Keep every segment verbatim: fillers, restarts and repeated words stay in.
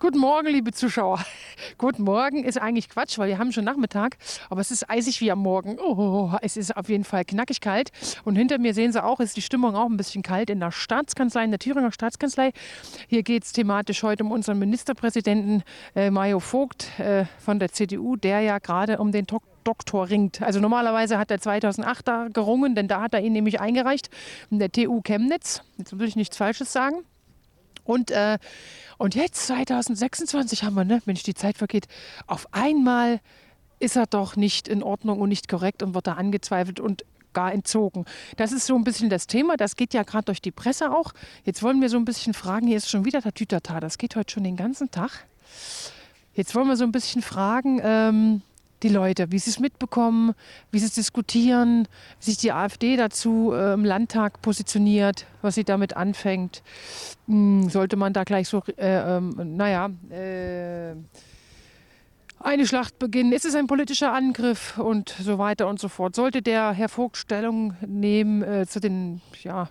Guten Morgen, liebe Zuschauer. Guten Morgen ist eigentlich Quatsch, weil wir haben schon Nachmittag, aber es ist eisig wie am Morgen. Oh, es ist auf jeden Fall knackig kalt. Und hinter mir sehen Sie auch, ist die Stimmung auch ein bisschen kalt in der Staatskanzlei, in der Thüringer Staatskanzlei. Hier geht es thematisch heute um unseren Ministerpräsidenten äh, Mayo Vogt äh, von der C D U, der ja gerade um den Dok Doktor ringt. Also normalerweise hat er zweitausendacht da gerungen, denn da hat er ihn nämlich eingereicht in der T U Chemnitz. Jetzt will ich nichts Falsches sagen. Und, äh, und jetzt, zweitausendsechsundzwanzig haben wir, ne? Mensch, die Zeit vergeht. Auf einmal ist er doch nicht in Ordnung und nicht korrekt und wird da angezweifelt und gar entzogen. Das ist so ein bisschen das Thema. Das geht ja gerade durch die Presse auch. Jetzt wollen wir so ein bisschen fragen, hier ist schon wieder der Tütata. Das geht heute schon den ganzen Tag. Jetzt wollen wir so ein bisschen fragen, ähm, die Leute, wie sie es mitbekommen, wie sie es diskutieren, wie sich die AfD dazu äh, im Landtag positioniert, was sie damit anfängt. Hm, sollte man da gleich so, äh, ähm, naja, äh, eine Schlacht beginnen? Ist es ein politischer Angriff und so weiter und so fort? Sollte der Herr Vogt Stellung nehmen äh, zu den ja,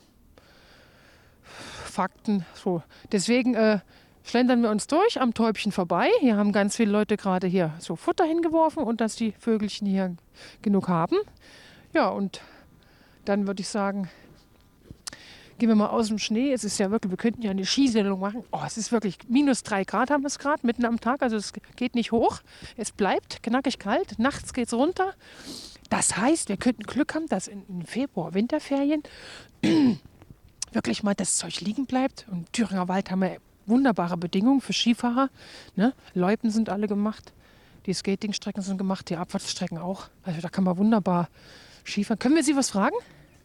Fakten? So. Deswegen äh, schlendern wir uns durch am Täubchen vorbei. Hier haben ganz viele Leute gerade hier so Futter hingeworfen und dass die Vögelchen hier genug haben. Ja, und dann würde ich sagen, gehen wir mal aus dem Schnee. Es ist ja wirklich, wir könnten ja eine Skisendung machen. Oh, es ist wirklich minus drei Grad haben wir es gerade, mitten am Tag. Also es geht nicht hoch. Es bleibt knackig kalt. Nachts geht es runter. Das heißt, wir könnten Glück haben, dass in, in Februar, Winterferien, wirklich mal das Zeug liegen bleibt. Und im Thüringer Wald haben wir wunderbare Bedingungen für Skifahrer. Ne? Loipen sind alle gemacht. Die Skatingstrecken sind gemacht, die Abfahrtsstrecken auch. Also da kann man wunderbar Skifahren. Können wir Sie was fragen?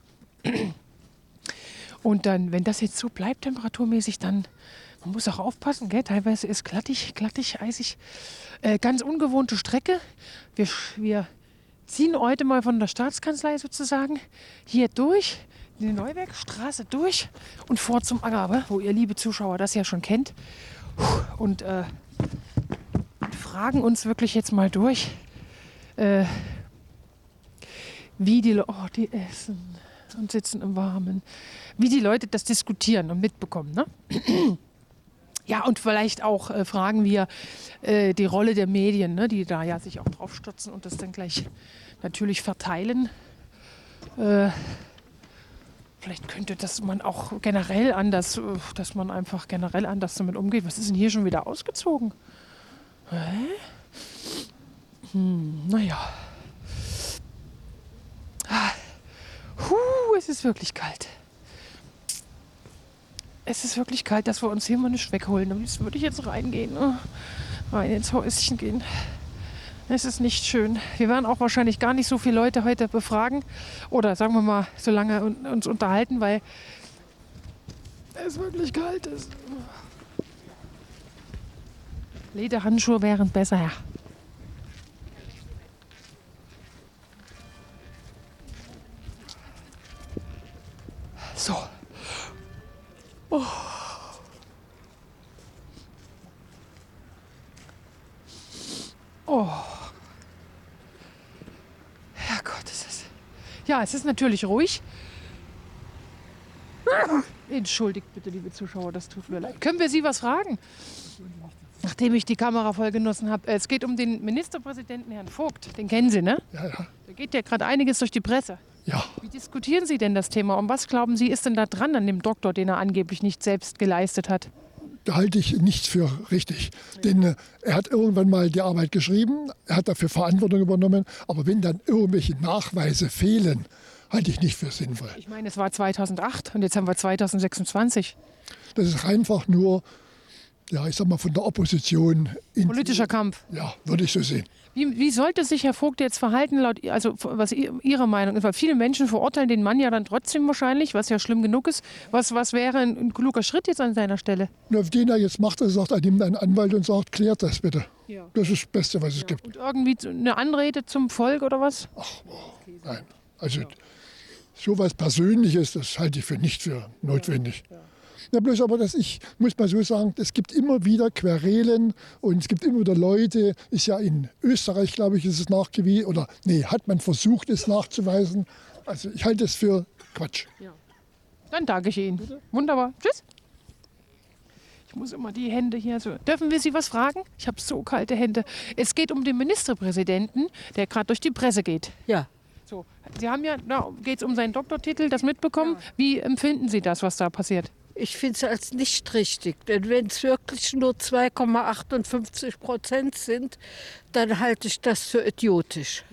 Und dann, wenn das jetzt so bleibt, temperaturmäßig, dann, man muss auch aufpassen, gell? Teilweise ist glattig, glattig, eisig. Äh, ganz ungewohnte Strecke. Wir, wir ziehen heute mal von der Staatskanzlei sozusagen hier durch, die Neuwerkstraße durch und vor zum Anger, wo ihr liebe Zuschauer das ja schon kennt. Und äh, fragen uns wirklich jetzt mal durch, äh, wie die, oh, die essen und sitzen im Warmen, wie die Leute das diskutieren und mitbekommen. Ne? Ja, und vielleicht auch äh, fragen wir äh, die Rolle der Medien, ne, die da ja sich auch drauf stürzen und das dann gleich natürlich verteilen. Äh, vielleicht könnte das man auch generell anders, dass man einfach generell anders damit umgeht. Was ist denn hier schon wieder ausgezogen? Hä? Hm, naja. Huh, es ist wirklich kalt. Es ist wirklich kalt, dass wir uns hier mal nicht wegholen. Am liebsten würde ich jetzt reingehen, ne? Rein ins Häuschen gehen. Es ist nicht schön. Wir werden auch wahrscheinlich gar nicht so viele Leute heute befragen. Oder sagen wir mal, so lange uns unterhalten, weil es wirklich kalt ist. Lederhandschuhe wären besser, ja. So. Oh. Oh. Herrgott, ist es. Ja, es ist natürlich ruhig. Entschuldigt bitte, liebe Zuschauer, das tut mir leid. Können wir Sie was fragen? Nachdem ich die Kamera voll genossen habe. Es geht um den Ministerpräsidenten Herrn Vogt. Den kennen Sie, ne? Ja, ja. Da geht ja gerade einiges durch die Presse. Ja. Wie diskutieren Sie denn das Thema? Und was glauben Sie, ist denn da dran an dem Doktor, den er angeblich nicht selbst geleistet hat? Da halte ich nichts für richtig. Ja. Denn äh, er hat irgendwann mal die Arbeit geschrieben, er hat dafür Verantwortung übernommen. Aber wenn dann irgendwelche Nachweise fehlen, halte ich nicht für sinnvoll. Ich meine, es war zweitausendacht und jetzt haben wir zweitausendsechsundzwanzig. Das ist einfach nur, ja, ich sag mal, von der Opposition. In politischer Kampf. Ja, würde ich so sehen. Wie, wie sollte sich Herr Vogt jetzt verhalten, laut, also was Ihre Meinung ist? Weil viele Menschen verurteilen den Mann ja dann trotzdem wahrscheinlich, was ja schlimm genug ist. Was, was wäre ein, ein kluger Schritt jetzt an seiner Stelle? Nur auf den er jetzt macht, er sagt, er nimmt einen Anwalt und sagt, klärt das bitte. Ja. Das ist das Beste, was ja. es gibt. Und irgendwie eine Anrede zum Volk oder was? Ach, oh, nein. Also ja. sowas Persönliches, das halte ich für nicht für notwendig. Ja. Ja. Ja, bloß aber, dass ich, muss mal so sagen, es gibt immer wieder Querelen und es gibt immer wieder Leute, ist ja in Österreich, glaube ich, ist es nachgewiesen, oder nee, hat man versucht, es nachzuweisen. Also ich halte es für Quatsch. Ja. Dann danke ich Ihnen. Bitte? Wunderbar. Tschüss. Ich muss immer die Hände hier so. Dürfen wir Sie was fragen? Ich habe so kalte Hände. Es geht um den Ministerpräsidenten, der gerade durch die Presse geht. Ja, So, Sie haben ja, da geht es um seinen Doktortitel, das mitbekommen. Wie empfinden Sie das, was da passiert? ich finde es als nicht richtig. Denn wenn es wirklich nur zwei Komma achtundfünfzig Prozent sind, dann halte ich das für idiotisch.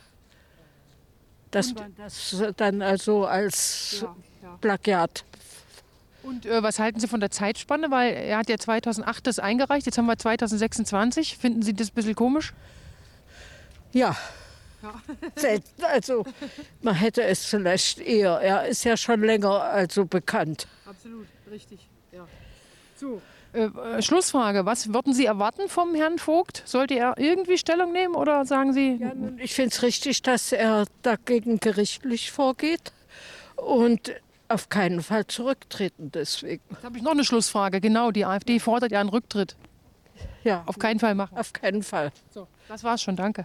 Dass man das dann also als Plagiat. Und äh, was halten Sie von der Zeitspanne? Weil er hat ja zweitausendacht das eingereicht, jetzt haben wir zweitausendsechsundzwanzig. Finden Sie das ein bisschen komisch? Ja. Selten. Also man hätte es vielleicht eher. Er ist ja schon länger also bekannt. Absolut, richtig. Ja. So. Äh, äh, Schlussfrage, was würden Sie erwarten vom Herrn Vogt? Sollte er irgendwie Stellung nehmen oder sagen Sie... Ja, nun, ich finde es richtig, dass er dagegen gerichtlich vorgeht und auf keinen Fall zurücktreten deswegen. Jetzt habe ich noch eine Schlussfrage. Genau, die AfD fordert ja einen Rücktritt. Ja, Auf keinen Fall machen. auf keinen Fall. So, das war's schon, danke.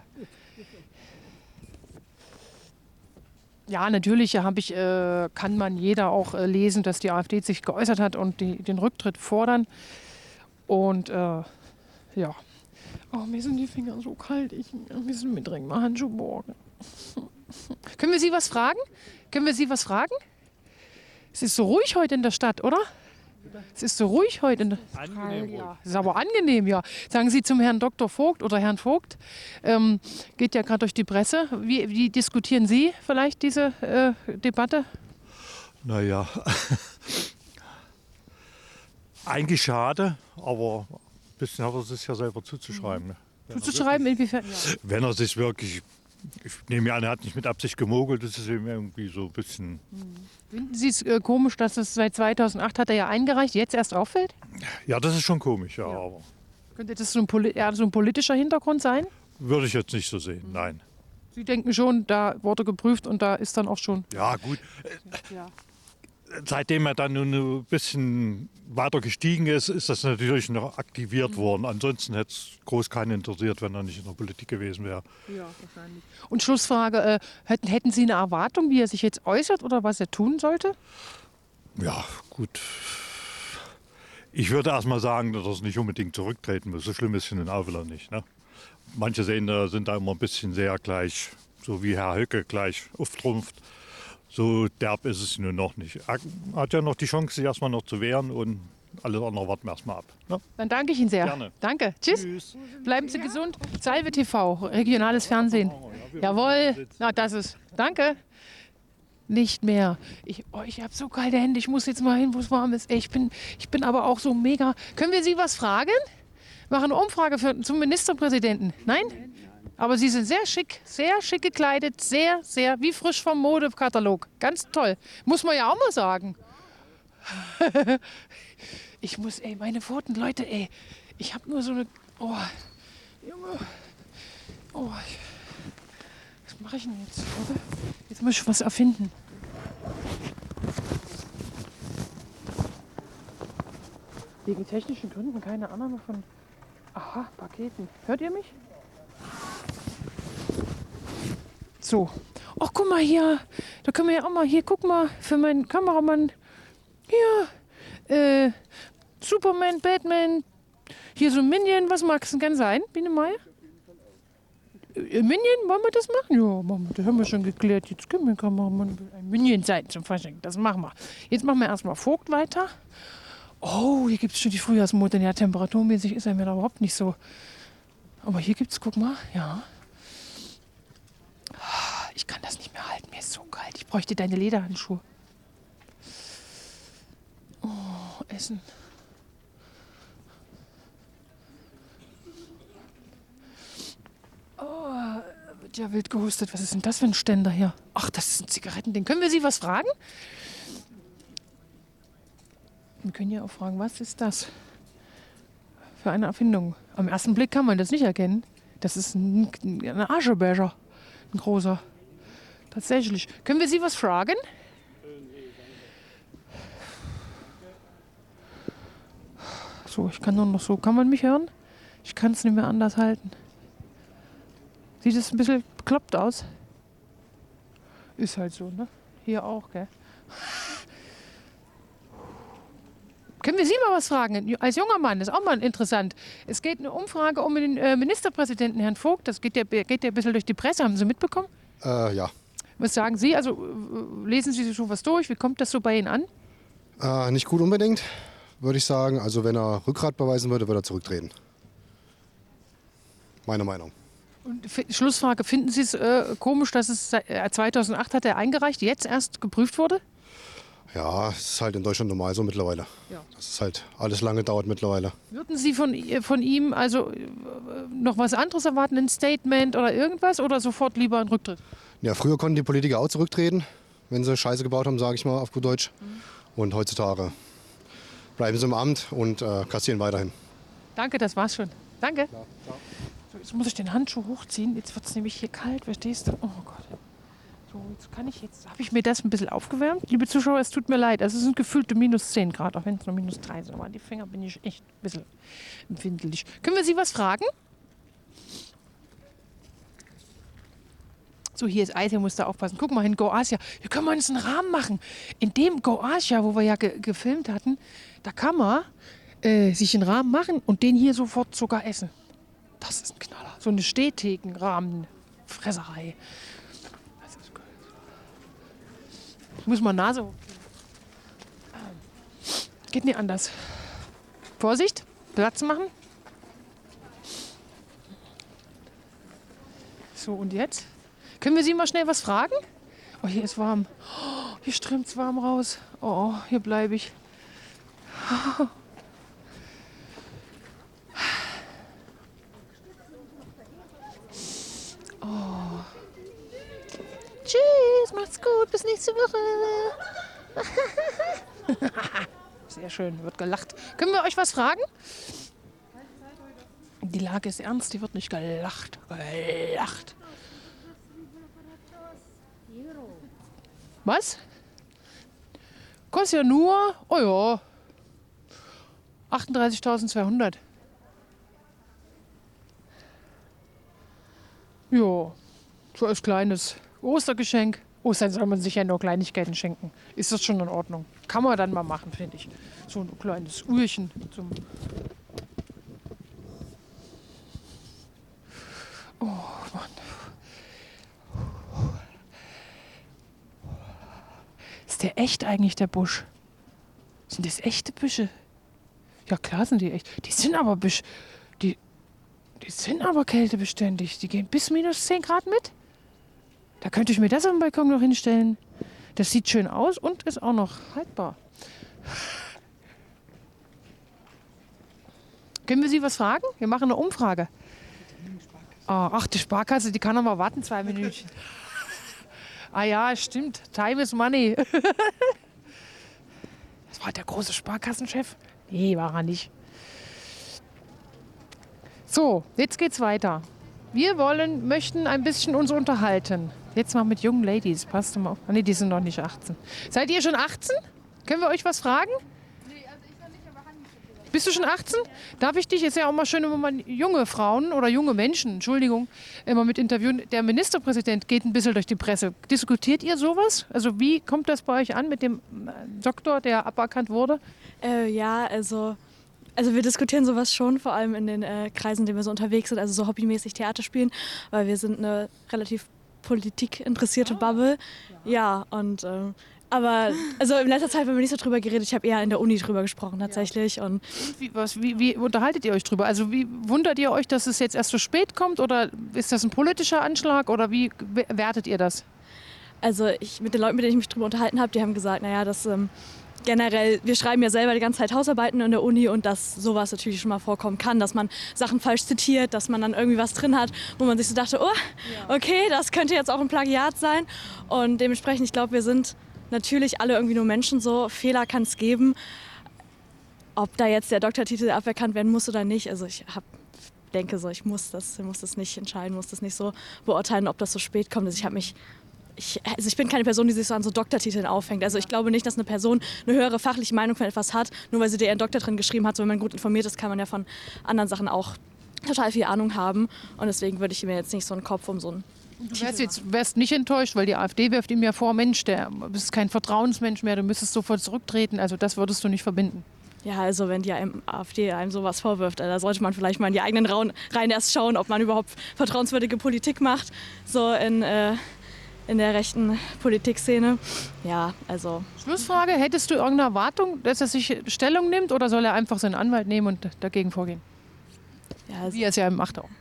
Ja, natürlich hab ich, äh, kann man jeder auch äh, lesen, dass die AfD sich geäußert hat und die, den Rücktritt fordern. Und äh, ja, oh, mir sind die Finger so kalt. Ich, wir sind mit dringend mal Handschuhe borgen. Können wir Sie was fragen? Können wir Sie was fragen? Es ist so ruhig heute in der Stadt, oder? Es ist so ruhig heute in der Angenehm ruhig. Ja, es ist aber angenehm, ja. Sagen Sie zum Herrn Doktor Vogt oder Herrn Vogt, ähm, geht ja gerade durch die Presse. Wie, wie diskutieren Sie vielleicht diese äh, Debatte? Naja, eigentlich schade, aber ein bisschen hat er sich ja selber zuzuschreiben. Ne? Wenn, er Zuzuschreiben, inwiefern? Ja. wirklich, wenn er sich wirklich, ich nehme an, er hat nicht mit Absicht gemogelt, das ist ihm irgendwie so ein bisschen, Finden Sie es äh, komisch, dass es seit zweitausendacht hat er ja eingereicht, jetzt erst auffällt? ja, das ist schon komisch, ja, aber Könnte das so ein, poli eher so ein politischer Hintergrund sein? würde ich jetzt nicht so sehen, nein. Sie denken schon, da wurde geprüft und da ist dann auch schon... Ja, gut, Ja. seitdem er dann nun ein bisschen weiter gestiegen ist, ist das natürlich noch aktiviert worden. Ansonsten hätte es groß keinen interessiert, wenn er nicht in der Politik gewesen wäre. Ja, wahrscheinlich. Und Schlussfrage, äh, hätten, hätten Sie eine Erwartung, wie er sich jetzt äußert oder was er tun sollte? Ja, gut. Ich würde erst mal sagen, dass er nicht unbedingt zurücktreten muss. So schlimm ist es nun auch wieder nicht. Ne? Manche sehen, da sind da immer ein bisschen sehr gleich, so wie Herr Höcke gleich auftrumpft. So derb ist es nun noch nicht. Er hat ja noch die Chance, sich erstmal noch zu wehren und alles andere warten wir erstmal ab. Ne? Dann danke ich Ihnen sehr. Gerne. Danke. Tschüss. Tschüss. Bleiben Sie gesund. Salve T V, regionales Fernsehen. Jawohl. Na, das ist. Danke. Nicht mehr. Ich, oh, ich habe so kalte Hände. Ich muss jetzt mal hin, wo es warm ist. Ey, ich, bin, ich bin aber auch so mega. Können wir Sie was fragen? Machen eine Umfrage für, zum Ministerpräsidenten. Nein? Aber Sie sind sehr schick, sehr schick gekleidet, sehr, sehr, wie frisch vom Modekatalog. Ganz toll. Muss man ja auch mal sagen. Ich muss, ey, meine Pfoten, Leute, ey. Ich habe nur so eine, oh, Junge. Oh, ich, was mache ich denn jetzt? Oder? Jetzt muss ich was erfinden. Wegen technischen Gründen keine Ahnung von, aha, Paketen. Hört ihr mich? So. Ach, guck mal hier. Da können wir ja auch mal, hier, guck mal, für meinen Kameramann. Hier, äh, Superman, Batman. Hier so ein Minion. Was magst du denn gern sein, Biene Meier? Äh, Minion, wollen wir das machen? Ja, machen wir, das haben wir schon geklärt. Jetzt können wir Kameramann ein Minion sein zum Fasching. Das machen wir. Jetzt machen wir erstmal Vogt weiter. Oh, hier gibt es schon die Frühjahrsmode. Ja, temperaturmäßig ist er mir da überhaupt nicht so. Aber hier gibt es, guck mal, ja. Ich kann das nicht mehr halten, mir ist so kalt. Ich bräuchte deine Lederhandschuhe. Oh, Essen. Oh, wird ja wild gehustet. Was ist denn das für ein Ständer hier? Ach, das ist ein Zigarettending. Können wir Sie was fragen? Wir können ja auch fragen, was ist das für eine Erfindung? Am ersten Blick kann man das nicht erkennen. Das ist ein, ein Aschebecher, ein großer. Tatsächlich. Können wir Sie was fragen? So, ich kann nur noch so. Kann man mich hören? Ich kann es nicht mehr anders halten. Sieht es ein bisschen bekloppt aus? Ist halt so, ne? Hier auch, gell? Können wir Sie mal was fragen? Als junger Mann, das ist auch mal interessant. Es geht eine Umfrage um den äh, Ministerpräsidenten, Herrn Vogt. Das geht ja, geht ja ein bisschen durch die Presse. Haben Sie mitbekommen? Äh, ja. Was sagen Sie? Also äh, lesen Sie schon was durch? Wie kommt das so bei Ihnen an? Äh, nicht gut unbedingt, würde ich sagen. Also wenn er Rückgrat beweisen würde, würde er zurücktreten. Meine Meinung. Und F Schlussfrage, finden Sie es äh, komisch, dass es äh, zweitausendacht hat er eingereicht, jetzt erst geprüft wurde? Ja, es ist halt in Deutschland normal so mittlerweile. Ja. Dass es halt alles lange dauert mittlerweile. Würden Sie von, von ihm also äh, noch was anderes erwarten, ein Statement oder irgendwas, oder sofort lieber einen Rücktritt? Ja, früher konnten die Politiker auch zurücktreten, wenn sie Scheiße gebaut haben, sage ich mal auf gut Deutsch. Mhm. Und heutzutage bleiben sie im Amt und äh, kassieren weiterhin. Danke, das war's schon. Danke. Ja, so, jetzt muss ich den Handschuh hochziehen. Jetzt wird es nämlich hier kalt, verstehst du? Oh Gott. So, jetzt kann ich jetzt, habe ich mir das ein bisschen aufgewärmt? Liebe Zuschauer, es tut mir leid. Also es sind gefühlte minus zehn Grad, auch wenn es nur minus drei sind. Aber an die Finger bin ich echt ein bisschen empfindlich. Können wir Sie was fragen? So, hier ist Eis, hier musst du aufpassen. Guck mal, in Go Asia, hier können wir uns einen Rahmen machen. In dem Go Asia, wo wir ja ge gefilmt hatten, da kann man äh, sich einen Rahmen machen und den hier sofort sogar essen. Das ist ein Knaller. So eine Stehtheken-Rahmen-Fresserei. Das ist gut. Ich muss mal Nase hoch. Geht nicht anders. Vorsicht, Platz machen. So, und jetzt? Können wir Sie mal schnell was fragen? Oh, hier ist warm. Oh, hier strömt es warm raus. Oh, hier bleibe ich. Oh. Tschüss, macht's gut, bis nächste Woche. Sehr schön, wird gelacht. Können wir euch was fragen? Die Lage ist ernst, die wird nicht gelacht. Gelacht. Was? Kostet ja nur, oh ja, achtunddreißigtausendzweihundert. Ja, so als kleines Ostergeschenk. Ostern soll man sich ja nur Kleinigkeiten schenken. Ist das schon in Ordnung? Kann man dann mal machen, finde ich. So ein kleines Uhrchen zum... Oh Mann. Ist der echt eigentlich, der Busch? Sind das echte Büsche? Ja klar sind die echt. Die sind aber Büsch. Die, die sind aber kältebeständig. Die gehen bis minus zehn Grad mit. Da könnte ich mir das auf dem Balkon noch hinstellen. Das sieht schön aus und ist auch noch haltbar. Können wir Sie was fragen? Wir machen eine Umfrage. Oh, ach, die Sparkasse, die kann noch mal warten, zwei Minütchen. Ah ja, stimmt. Time is money. Das war der große Sparkassenchef? Nee, war er nicht. So, jetzt geht's weiter. Wir wollen, möchten ein bisschen uns unterhalten. Jetzt mal mit jungen Ladies. Passt mal auf. Ah, nee, die sind noch nicht achtzehn. Seid ihr schon achtzehn? Können wir euch was fragen? Bist du schon achtzehn? Darf ich dich, ist ja auch mal schön, wenn man junge Frauen oder junge Menschen, Entschuldigung, immer mit interviewen. Der Ministerpräsident geht ein bisschen durch die Presse. Diskutiert ihr sowas? Also wie kommt das bei euch an mit dem Doktor, der aberkannt wurde? Äh, ja, also, also wir diskutieren sowas schon, vor allem in den äh, Kreisen, in denen wir so unterwegs sind, also so hobbymäßig Theater spielen, weil wir sind eine relativ politikinteressierte Bubble. Ja, und... Ähm, Aber also in letzter Zeit haben wir nicht so drüber geredet. Ich habe eher in der Uni drüber gesprochen tatsächlich. Und wie, was, wie, wie unterhaltet ihr euch drüber? Also wie wundert ihr euch, dass es jetzt erst so spät kommt? Oder ist das ein politischer Anschlag? Oder wie wertet ihr das? Also ich, mit den Leuten, mit denen ich mich drüber unterhalten habe, die haben gesagt, naja, dass ähm, generell, wir schreiben ja selber die ganze Zeit Hausarbeiten in der Uni und dass sowas natürlich schon mal vorkommen kann, dass man Sachen falsch zitiert, dass man dann irgendwie was drin hat, wo man sich so dachte, oh, okay, das könnte jetzt auch ein Plagiat sein. Und dementsprechend, ich glaube, wir sind natürlich alle irgendwie nur Menschen, so Fehler kann es geben. Ob da jetzt der Doktortitel aberkannt werden muss oder nicht, also ich hab, denke so, ich muss das, muss das nicht entscheiden, muss das nicht so beurteilen, ob das so spät kommt. Also ich habe mich, ich, also ich bin keine Person, die sich so an so Doktortiteln aufhängt. Also ich glaube nicht, dass eine Person eine höhere fachliche Meinung von etwas hat, nur weil sie da ihren Doktor drin geschrieben hat. So, wenn man gut informiert ist, kann man ja von anderen Sachen auch total viel Ahnung haben. Und deswegen würde ich mir jetzt nicht so einen Kopf um so einen... Du wärst jetzt wärst nicht enttäuscht, weil die AfD wirft ihm ja vor, Mensch, der, du bist kein Vertrauensmensch mehr, du müsstest sofort zurücktreten. Also das würdest du nicht verbinden. Ja, also wenn die einem AfD einem sowas vorwirft, da sollte man vielleicht mal in die eigenen Reihen erst schauen, ob man überhaupt vertrauenswürdige Politik macht, so in, äh, in der rechten Politikszene. Ja, also... Schlussfrage, hättest du irgendeine Erwartung, dass er sich Stellung nimmt oder soll er einfach seinen Anwalt nehmen und dagegen vorgehen? Ja, also, Wie er es ja macht auch.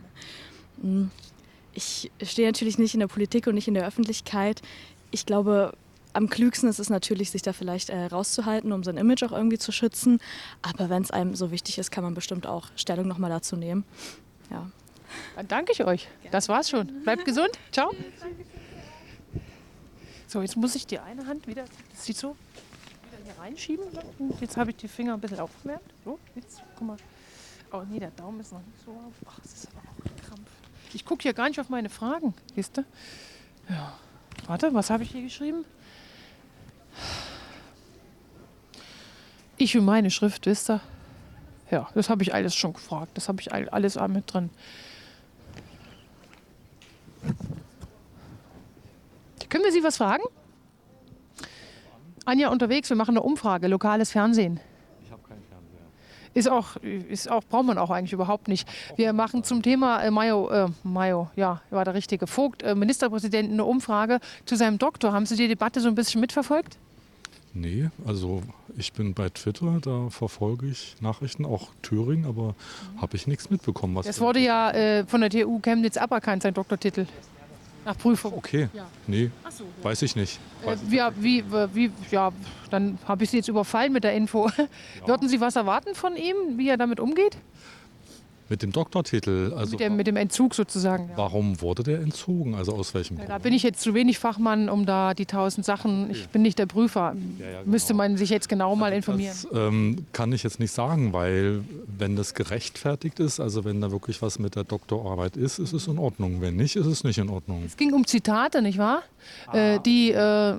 ich stehe natürlich nicht in der Politik und nicht in der Öffentlichkeit. Ich glaube... Am klügsten ist es natürlich, sich da vielleicht äh, rauszuhalten, um sein Image auch irgendwie zu schützen. Aber wenn es einem so wichtig ist, kann man bestimmt auch Stellung nochmal dazu nehmen. Ja. Dann danke ich euch. Das war's schon. Bleibt gesund. Ciao. So, jetzt muss ich die eine Hand wieder, das sieht so, wieder hier reinschieben. Jetzt habe ich die Finger ein bisschen aufgewärmt. So, jetzt, guck mal. Oh nee, der Daumen ist noch nicht so auf. Ach, das ist aber auch ein Krampf. Ich gucke hier gar nicht auf meine Fragen, siehst du? Ja. Warte, was habe ich hier geschrieben? Ich und meine Schrift, wisst ihr? Ja, das habe ich alles schon gefragt. Das habe ich alles mit drin. Können wir Sie was fragen? Anja, unterwegs, wir machen eine Umfrage, lokales Fernsehen. Ich habe keinen Fernseher. Ist auch, ist auch, braucht man auch eigentlich überhaupt nicht. Wir machen zum Thema äh, Mayo, äh, Mayo, ja, war der richtige Vogt, äh, Ministerpräsidenten, eine Umfrage zu seinem Doktor. Haben Sie die Debatte so ein bisschen mitverfolgt? Nee, also ich bin bei Twitter, da verfolge ich Nachrichten, auch Thüringen, aber habe ich nichts mitbekommen. Was Das wurde ja äh, von der T U Chemnitz aberkannt, sein Doktortitel. Nach Prüfung. Okay, Ja. nee, Ach so, ja. weiß ich nicht. Äh, ja, wie, wie, ja, dann habe ich Sie jetzt überfallen mit der Info. Würden Sie was erwarten von ihm, wie er damit umgeht? Mit dem Doktortitel, also Mit dem, mit dem Entzug sozusagen. Ja. warum wurde der entzogen? Also aus welchem Da Grund? bin ich jetzt zu wenig Fachmann, um da die tausend Sachen, ich bin nicht der Prüfer, Ja, ja, genau. müsste man sich jetzt genau mal informieren. Das ähm, kann ich jetzt nicht sagen, weil wenn das gerechtfertigt ist, also wenn da wirklich was mit der Doktorarbeit ist, ist es in Ordnung. Wenn nicht, ist es nicht in Ordnung. Es ging um Zitate, nicht wahr? Äh, die äh,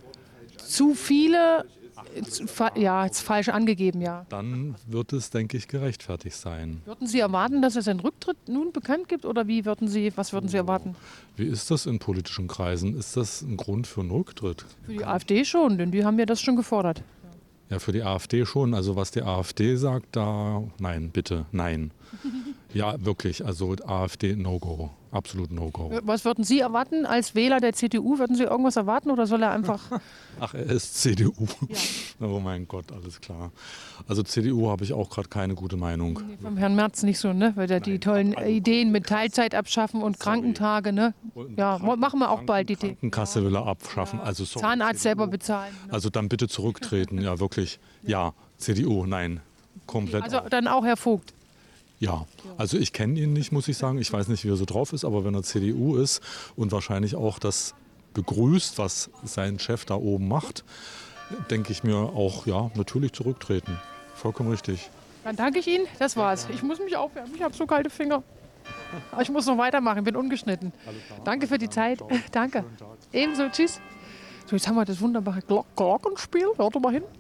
zu viele, äh, zu, fa- ja, jetzt falsch angegeben, ja. Dann wird es, denke ich, gerechtfertigt sein. Würden Sie erwarten, dass es einen Rücktritt nun bekannt gibt oder wie würden Sie, was würden Sie erwarten? Wie ist das in politischen Kreisen? Ist das ein Grund für einen Rücktritt? Für die AfD schon, denn die haben ja das schon gefordert. Ja, für die AfD schon. Also was die AfD sagt, da nein, bitte, nein. Ja, wirklich. Also AfD No-Go. Absolut No-Go. Was würden Sie erwarten als Wähler der C D U? Würden Sie irgendwas erwarten oder soll er einfach... Ach, er ist C D U. Oh mein Gott, alles klar. Also C D U habe ich auch gerade keine gute Meinung. Vom Herrn Merz nicht so, ne? Weil der die tollen also- Ideen mit Teilzeit abschaffen und Krankentage, ne? Ja, mo- machen wir auch bald die Idee. Krankenkasse will er abschaffen. Also sorry, Zahnarzt C D U. selber bezahlen. Ne? Also dann bitte zurücktreten. Ja, wirklich. Ja, C D U, nein. Komplett. Also auch. dann auch Herr Vogt. Ja, also ich kenne ihn nicht, muss ich sagen. Ich weiß nicht, wie er so drauf ist, aber wenn er C D U ist und wahrscheinlich auch das begrüßt, was sein Chef da oben macht, denke ich mir auch, ja, natürlich zurücktreten. Vollkommen richtig. Dann danke ich Ihnen. Das war's. Ich muss mich aufwärmen. Ich habe so kalte Finger. Aber ich muss noch weitermachen. Bin ungeschnitten. Danke für die Zeit. Danke. Ebenso. Tschüss. So, jetzt haben wir das wunderbare Glock Glockenspiel. Hört doch mal hin.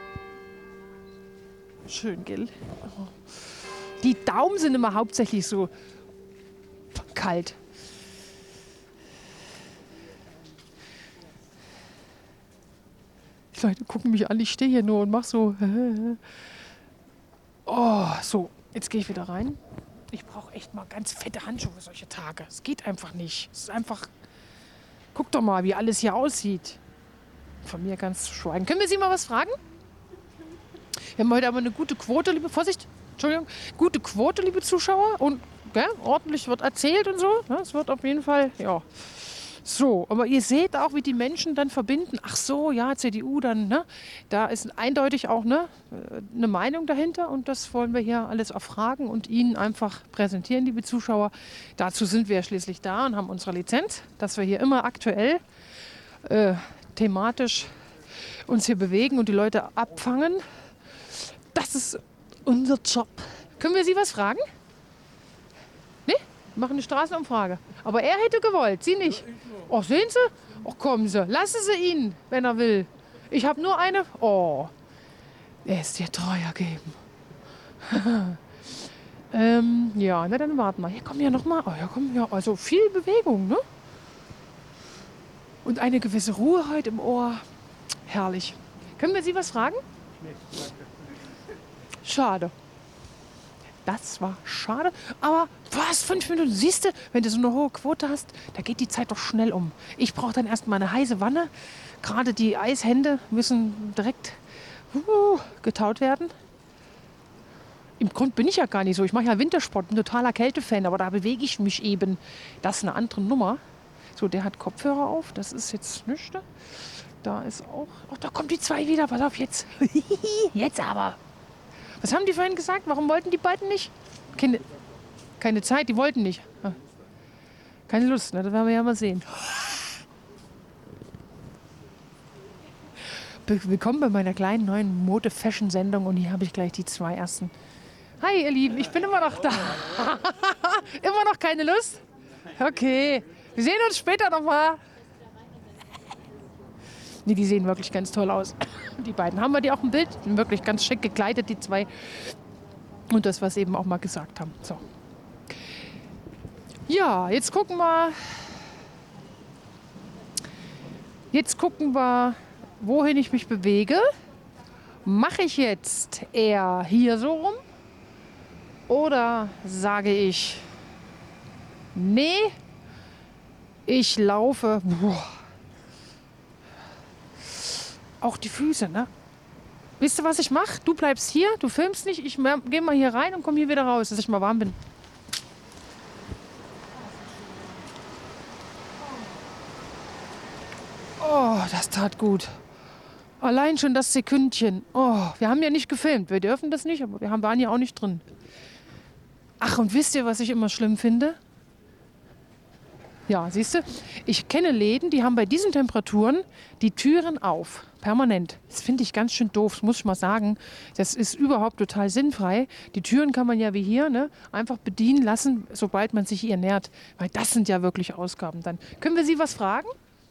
Schön, gell? Die Daumen sind immer hauptsächlich so kalt. Die Leute gucken mich an, ich stehe hier nur und mach so. Oh, so, jetzt gehe ich wieder rein. Ich brauche echt mal ganz fette Handschuhe für solche Tage. Es geht einfach nicht. Es ist einfach. Guck doch mal, wie alles hier aussieht. Von mir ganz zu schweigen. Können wir Sie mal was fragen? Wir haben heute aber eine gute Quote, liebe Vorsicht. Entschuldigung, gute Quote, liebe Zuschauer. Und gell, ordentlich wird erzählt und so. Ja, es wird auf jeden Fall, ja. So, aber ihr seht auch, wie die Menschen dann verbinden. Ach so, ja, C D U dann, ne? Da ist eindeutig auch ne, eine Meinung dahinter. Und das wollen wir hier alles erfragen und Ihnen einfach präsentieren, liebe Zuschauer. Dazu sind wir schließlich da und haben unsere Lizenz, dass wir hier immer aktuell äh, thematisch uns hier bewegen und die Leute abfangen. Das ist unser Job. Können wir Sie was fragen? Nee? Wir machen eine Straßenumfrage. Aber er hätte gewollt, Sie nicht. Oh, sehen Sie? Oh, kommen Sie. Lassen Sie ihn, wenn er will. Ich habe nur eine. Oh, er ist dir treuer geben. ähm, ja, na dann warten wir. Hier, komm ja noch mal. Oh, ja, komm, ja. Also viel Bewegung, ne? Und eine gewisse Ruhe heute im Ohr. Herrlich. Können wir Sie was fragen? Schade. Das war schade. Aber was, fünf Minuten? Siehst du, wenn du so eine hohe Quote hast, da geht die Zeit doch schnell um. Ich brauche dann erst mal eine heiße Wanne. Gerade die Eishände müssen direkt uh, getaut werden. Im Grunde bin ich ja gar nicht so. Ich mache ja Wintersport, bin totaler Kältefan, aber da bewege ich mich eben. Das ist eine andere Nummer. So, der hat Kopfhörer auf. Das ist jetzt nichts. Da ist auch... Oh, da kommt die zwei wieder. Pass auf, jetzt. Jetzt aber. Was haben die vorhin gesagt? Warum wollten die beiden nicht? Keine, keine Zeit, die wollten nicht. Keine Lust, ne? Das werden wir ja mal sehen. Willkommen bei meiner kleinen neuen Mode-Fashion-Sendung und hier habe ich gleich die zwei ersten. Hi ihr Lieben, ich bin immer noch da. Immer noch keine Lust? Okay, wir sehen uns später noch mal. Nee, die sehen wirklich ganz toll aus. Die beiden. Haben wir die auch im Bild? Sind wirklich ganz schick gekleidet, die zwei. Und das, was eben auch mal gesagt haben. So. Ja, jetzt gucken wir. Jetzt gucken wir, wohin ich mich bewege. Mache ich jetzt eher hier so rum? Oder sage ich, nee, ich laufe. Boah. Auch die Füße, ne? Wisst ihr, was ich mache? Du bleibst hier, du filmst nicht. Ich gehe mal hier rein und komme hier wieder raus, dass ich mal warm bin. Oh, das tat gut. Allein schon das Sekündchen. Oh, wir haben ja nicht gefilmt. Wir dürfen das nicht, aber wir haben, waren ja auch nicht drin. Ach, und wisst ihr, was ich immer schlimm finde? Ja, siehst du, ich kenne Läden, die haben bei diesen Temperaturen die Türen auf, permanent. Das finde ich ganz schön doof, das muss ich mal sagen. Das ist überhaupt total sinnfrei. Die Türen kann man ja wie hier, ne, einfach bedienen lassen, sobald man sich hier nähert. Weil das sind ja wirklich Ausgaben dann. Können wir Sie was fragen?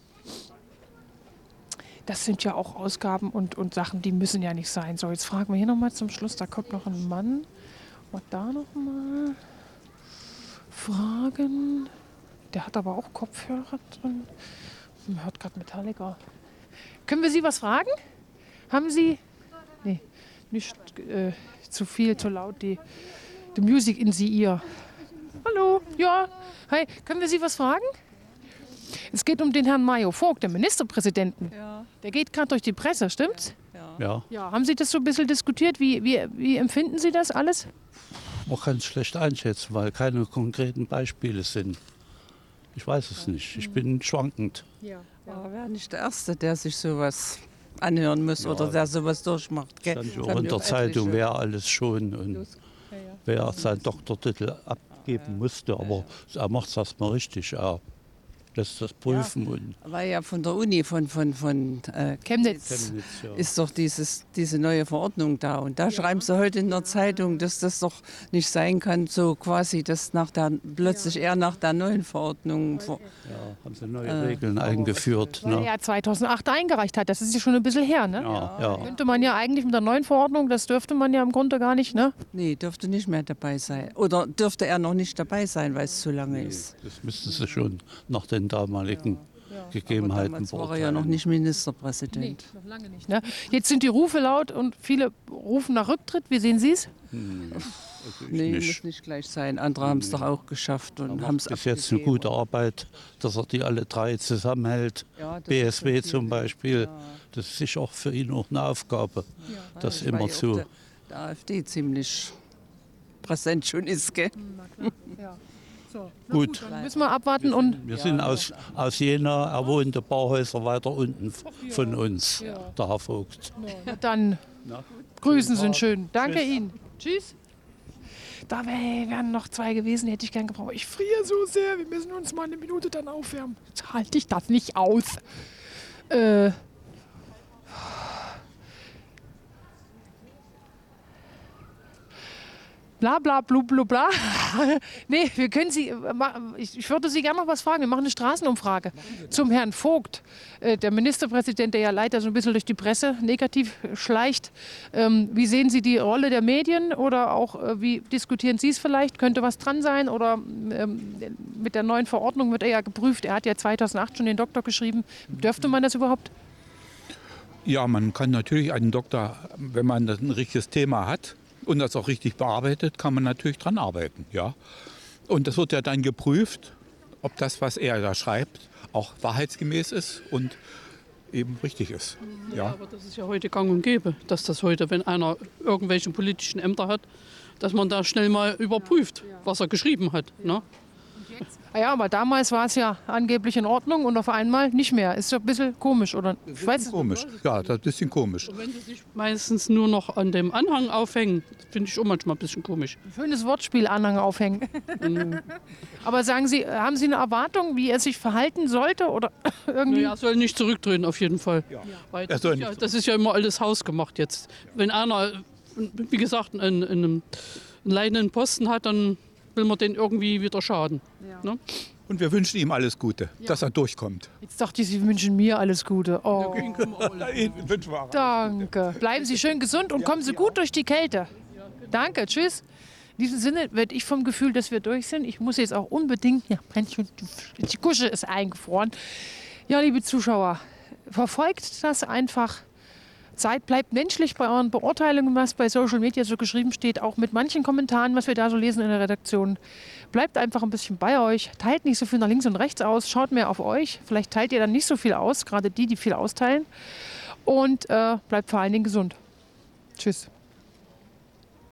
Das sind ja auch Ausgaben und, und Sachen, die müssen ja nicht sein. So, jetzt fragen wir hier nochmal zum Schluss, da kommt noch ein Mann. Und da nochmal fragen... Der hat aber auch Kopfhörer drin. Man hört gerade Metallica. Können wir Sie was fragen? Haben Sie... Nee, nicht äh, zu viel, zu laut. Die, die Musik in Sie ihr. Hallo, ja. Hi, können wir Sie was fragen? Es geht um den Herrn Mayo Vogt, den Ministerpräsidenten. Ja. Der geht gerade durch die Presse, stimmt's? Ja. Ja, Ja. Haben Sie das so ein bisschen diskutiert? Wie, wie, wie empfinden Sie das alles? man kann es schlecht einschätzen, weil keine konkreten Beispiele sind. Ich weiß es nicht. Ich bin schwankend. Aber wäre nicht der Erste, der sich sowas anhören muss oder der sowas durchmacht. Gell? Stand ja auch Dann in der etliche. Zeitung, wer alles schon und wer seinen Doktortitel abgeben musste. Aber er macht es erstmal richtig. Er lässt das prüfen. Und Weil ja von der Uni, von, von, von äh, Chemnitz. Chemnitz, ja. ist doch dieses, diese neue Verordnung da. Und da schreiben sie heute in der Zeitung, dass das doch nicht sein kann, so quasi, dass nach der, plötzlich eher nach der neuen Verordnung. Ver Ja, haben sie neue Regeln eingeführt. Weil Ne? er zweitausendacht eingereicht hat. Das ist ja schon ein bisschen her, ne? Ja, ja. Könnte man ja eigentlich mit der neuen Verordnung, das dürfte man ja im Grunde gar nicht, ne? Nee, dürfte nicht mehr dabei sein. Oder dürfte er noch nicht dabei sein, weil es zu lange ist. Das müssten sie schon nach den damaligen Gegebenheiten Damals war er ja beurteilen. noch nicht Ministerpräsident. noch lange nicht. Ne? Jetzt sind die Rufe laut und viele rufen nach Rücktritt. Wie sehen Sie es? Nee, nicht. muss nicht gleich sein. Andere haben es doch auch geschafft und haben es Bis jetzt eine gute Arbeit, dass er die alle drei zusammenhält. Ja, das B ist S W schon zum viel. Beispiel. Ja. Das ist sicher auch für ihn auch eine Aufgabe, das Weil immer ja zu. auch Der, der AfD ziemlich präsent schon ist, gell? Gut, Dann müssen wir abwarten und wir sind aus, aus Jena, er wohnt ein paar Häuser weiter unten von uns, der Herr Vogt. dann grüßen Sie ihn schön. Danke Ihnen. Tschüss. Da wär- wären noch zwei gewesen, die hätte ich gern gebraucht. Ich friere so sehr, wir müssen uns mal eine Minute dann aufwärmen. Jetzt halte ich das nicht aus. Äh. Bla bla blu blu bla. Nee, wir können Sie, ich, ich würde Sie gerne noch was fragen. Wir machen eine Straßenumfrage zum Herrn Vogt, äh, der Ministerpräsident, der ja leider so ein bisschen durch die Presse negativ schleicht. Ähm, wie sehen Sie die Rolle der Medien oder auch äh, wie diskutieren Sie es vielleicht? Könnte was dran sein oder ähm, mit der neuen Verordnung wird er ja geprüft. Er hat ja zweitausendacht schon den Doktor geschrieben. Dürfte man das überhaupt? Ja, man kann natürlich einen Doktor, wenn man das ein richtiges Thema hat, und das auch richtig bearbeitet, kann man natürlich dran arbeiten. Ja. Und das wird ja dann geprüft, ob das, was er da schreibt, auch wahrheitsgemäß ist und eben richtig ist. Ja, Ja. aber das ist ja heute gang und gäbe, dass das heute, wenn einer irgendwelche politischen Ämter hat, dass man da schnell mal überprüft, was er geschrieben hat. Ne? Ah ja, aber damals war es ja angeblich in Ordnung und auf einmal nicht mehr. Ist doch ein bisschen komisch, oder? Ich weiß es Komisch. Ja, das ist ein bisschen komisch. Und wenn sie sich meistens nur noch an dem Anhang aufhängen, finde ich auch manchmal ein bisschen komisch. Schönes Wortspiel, Anhang aufhängen. Aber sagen Sie, haben Sie eine Erwartung, wie er sich verhalten sollte? Oder irgendwie? Naja, er soll nicht zurücktreten, auf jeden Fall. Weil Er das, soll ist ja, nicht das ist ja immer alles hausgemacht jetzt. Wenn einer, wie gesagt, einen, einen, einen leidenden Posten hat, dann will man den irgendwie wieder schaden. Ne? Und wir wünschen ihm alles Gute, dass er durchkommt. Jetzt dachte ich, Sie wünschen mir alles Gute. Oh, Ihnen können wir alle- Ihnen wünschen wir auch. danke. Bleiben Sie schön gesund und kommen Sie gut durch die Kälte. Danke, tschüss. In diesem Sinne werde ich vom Gefühl, dass wir durch sind. Ich muss jetzt auch unbedingt, ja, die Kusche ist eingefroren. Ja, liebe Zuschauer, verfolgt das einfach. Seid, bleibt menschlich bei euren Beurteilungen, was bei Social Media so geschrieben steht, auch mit manchen Kommentaren, was wir da so lesen in der Redaktion. Bleibt einfach ein bisschen bei euch, teilt nicht so viel nach links und rechts aus, schaut mehr auf euch. Vielleicht teilt ihr dann nicht so viel aus, gerade die, die viel austeilen. Und äh, bleibt vor allen Dingen gesund. Tschüss.